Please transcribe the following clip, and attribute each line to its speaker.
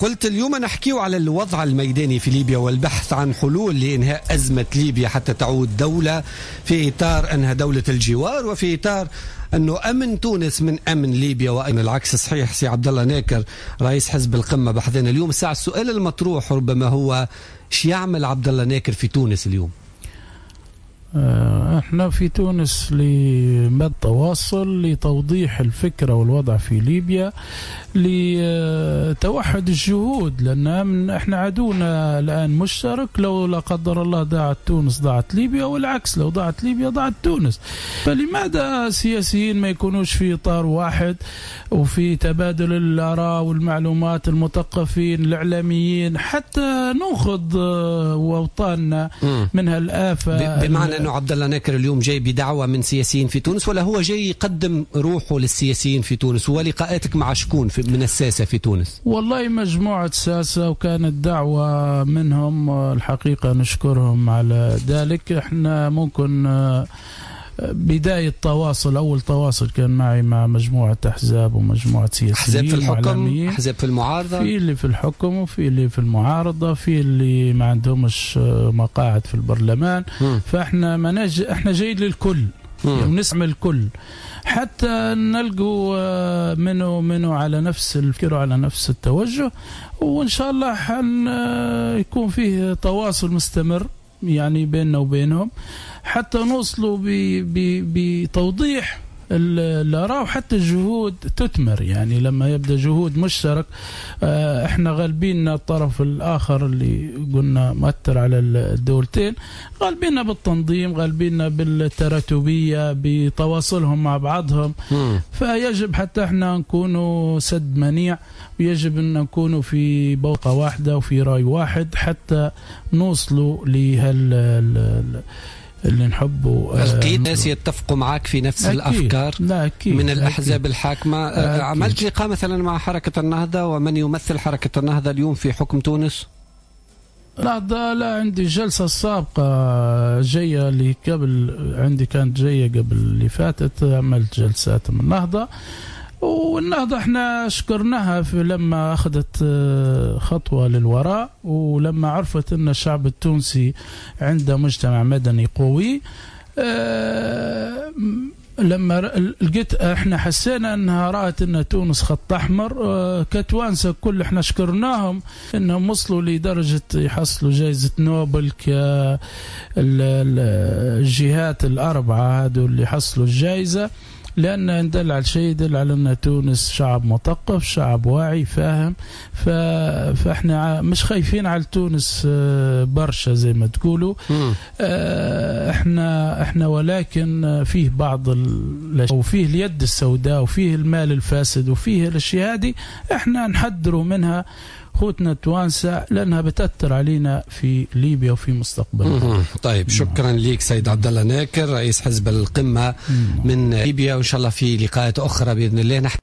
Speaker 1: قلت اليوم نحكيو على الوضع الميداني في ليبيا والبحث عن حلول لإنهاء أزمة ليبيا حتى تعود دولة في إطار أنها دولة الجوار، وفي إطار أنه أمن تونس من أمن ليبيا وأين العكس صحيح. سي عبد الله ناكر رئيس حزب القمة بحثنا اليوم. الساعة السؤال المطروح ربما هو ايش يعمل عبد الله ناكر في تونس اليوم؟
Speaker 2: احنا في تونس لمد تواصل لتوضيح الفكرة والوضع في ليبيا، لتوحد الجهود، لأن احنا عدونا الآن مشترك. لو لا قدر الله ضاعت تونس ضاعت ليبيا، والعكس لو ضاعت ليبيا ضاعت تونس. فلماذا السياسيين ما يكونوش في إطار واحد وفي تبادل الآراء والمعلومات، المثقفين الإعلاميين، حتى نأخذ وأوطاننا من هالآفة؟
Speaker 1: بمعنى أنه عبد الله ناكر اليوم جاي بدعوة من سياسيين في تونس، ولا هو جاي يقدم روحه للسياسيين في تونس؟ ولقاءاتك مع شكون من الساسة في تونس؟
Speaker 2: والله مجموعة ساسة، وكانت دعوة منهم الحقيقة نشكرهم على ذلك. احنا ممكن بداية تواصل، أول تواصل كان معي مع مجموعة أحزاب ومجموعة سياسيين،
Speaker 1: أحزاب في الحكم، أحزاب في المعارضة،
Speaker 2: في اللي في الحكم وفي اللي في المعارضة، في اللي ما عندهمش مقاعد في البرلمان. فإحنا احنا جايين للكل ونسمع الكل حتى نلقوا منه على نفس الفكر وعلى نفس التوجه، وإن شاء الله يكون فيه تواصل مستمر يعني بيننا وبينهم حتى نوصلوا بتوضيح الآراء، وحتى الجهود تثمر. يعني لما يبدأ جهود مشترك، احنا غالبيننا الطرف الآخر اللي قلنا مؤثر على الدولتين، غالبيننا بالتنظيم، غالبيننا بالتراتبية، بتواصلهم مع بعضهم. فيجب حتى احنا نكونوا سد منيع، ويجب أن نكونوا في بوقة واحدة وفي رأي واحد حتى نوصلوا اللي نحبه.
Speaker 1: لقيت ناس يتفقوا معك في نفس أكيد. الأفكار
Speaker 2: لا أكيد.
Speaker 1: من الأحزاب الحاكمة. عملت لقاء مثلا مع حركة النهضة، ومن يمثل حركة النهضة اليوم في حكم تونس؟
Speaker 2: لا عندي جلسة سابقة جاية اللي قبل، عندي كانت جاية قبل اللي فاتت، عملت جلسات من النهضة. والنهضة احنا شكرناها في لما أخذت خطوة للوراء، ولما عرفت أن الشعب التونسي عنده مجتمع مدني قوي. لما لقيت احنا حسينا انها رأت ان تونس خط احمر، كتوانسة كل احنا شكرناهم انهم وصلوا لدرجة يحصلوا جائزة نوبل، كالجهات الاربعة هذول اللي حصلوا الجائزة، لأن ندل على شيء، يدل على أن تونس شعب مثقف، شعب واعي فاهم. فإحنا مش خايفين على تونس برشا زي ما تقولوا. إحنا ولكن فيه بعض وفيه اليد السوداء، وفيه المال الفاسد، وفيه الأشياء هذه إحنا نحذروا منها خوتنا التوانسة، لأنها بتأثر علينا في ليبيا وفي مستقبلنا.
Speaker 1: طيب شكرا لك سيد عبد الله ناكر رئيس حزب القمة من ليبيا، وإن شاء الله في لقاءات أخرى بإذن الله.